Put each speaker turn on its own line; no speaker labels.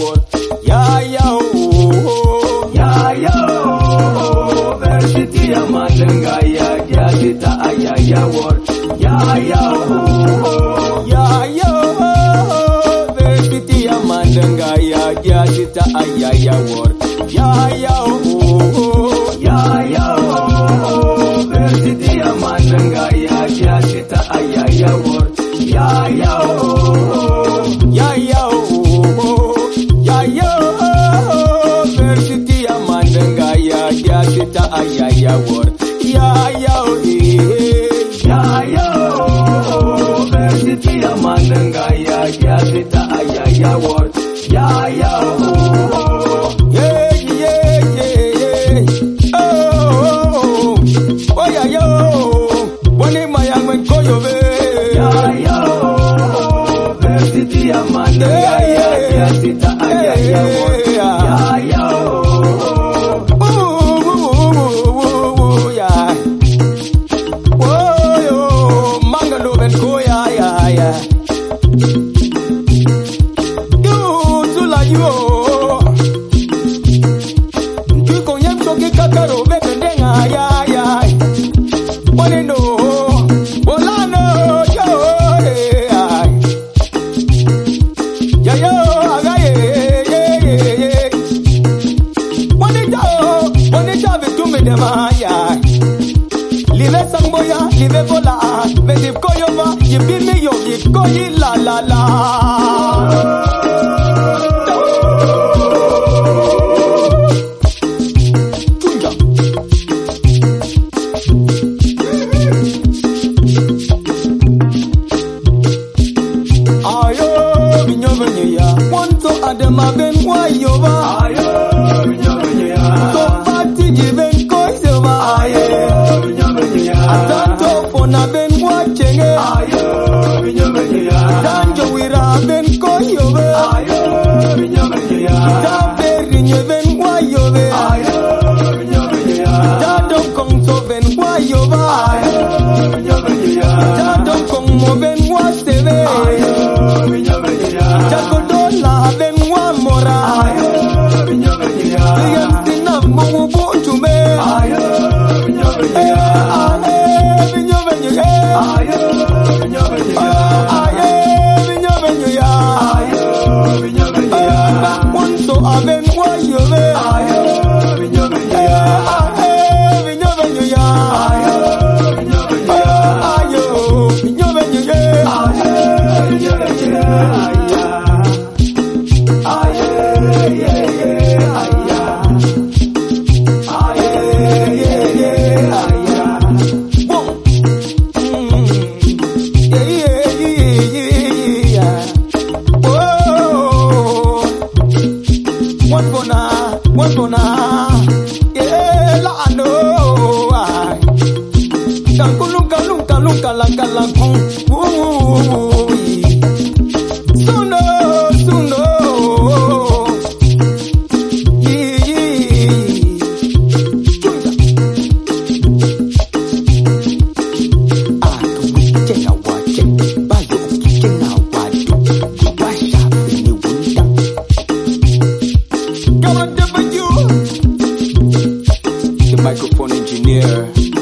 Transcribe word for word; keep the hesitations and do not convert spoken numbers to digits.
wor. Ya ya oh. Ya ya oh. Versity amandenga ya ya kita aya ya wor. Ya ya oh. Ya ya oh. Versity amandenga ya ya kita aya ya wor. Ya ya oh. Ya ya oh. Versity amandenga ya ya kita aya ya wor. Ya ya oh. Ya ya oh. Ya ya oh. Versity amandenga ya ya kita aya ya wor. Ya ya oh. Ya ya oh. Versity amandenga ya ya kita aya ya wor. Ya ya oh. Yeah yeah yeah yeah. Oh oh ya yo. Wani mayang men koyo be. Ya ya oh. Versity amandenga ya ya kita aya ya wor. Ya ya oh. Oh ya. Oh yo mangalo ben koya ya ya. Kakaro bebe denga ya ya. Wanendo, volano yo ya. Ya yo agaye ye ye ye. Wanendo, wanendo betume dema ya. Live samboya, live vola, vedi koyova, yibi mi yo koyi la la la. Adema ben wayoba ayo binyobenya to party jiven koisoba ayo binyobenya tanto fona ben wachenge ayo binyobenya tanjo wira ben koyobe ayo binyobenya taberi nyeven wayobe ayo binyobenya tado kongso ben wayoba ayo binyobenya tado kongmo ben wasebe ayo binyobenya tako dola ben mora ayo binyobenya yasina mo bontu me ayo binyobenya ayo binyobenya ayo binyobenya ayo binyobenya ayo binyobenya bonto aben wayobe ayo binyobenya ayo binyobenya ayo binyobenya ayo binyobenya ayo binyobenya What's gonna, yeah, la no, can't look, look, look, like a lampon. So no, so no, yeah, yeah. Ah, we check out what check, buy your kitchen out what do, wash up in the winter. Come on, the microphone engineer.